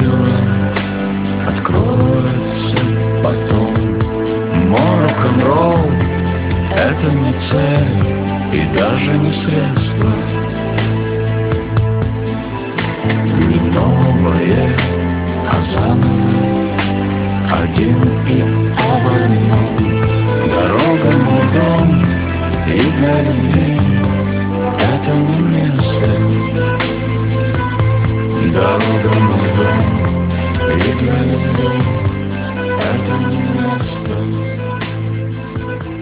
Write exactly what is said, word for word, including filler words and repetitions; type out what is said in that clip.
дела откроется потом. Мой рок-н-ролл — это не цель и даже не средство, не новое, а заново, один и об одном. Дорога мой дом, и для любви это не место. Дорога мой дом, и для любви это не место.